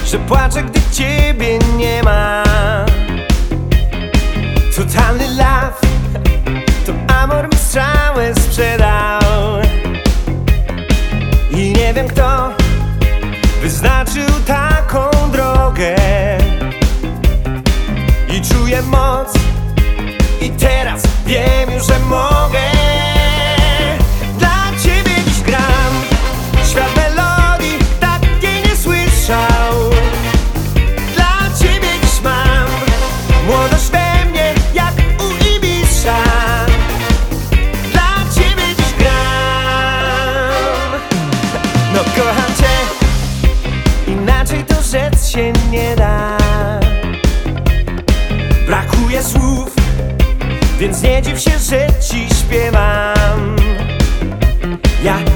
że płaczę, gdy ciebie nie ma. Totalny love, to amor mi strzałę sprzedał. I nie wiem kto wyznaczył taką drogę. I czuję moc, i teraz wiem już, że mogę. Dla ciebie dziś gram, świat melodii takiej nie słyszał. Dla ciebie dziś mam młodość we mnie jak u Ibisza. Dla ciebie dziś gram. No kocham cię, inaczej to rzec się nie da. Brakuje słów, więc nie dziw się, że ci śpiewam. Ja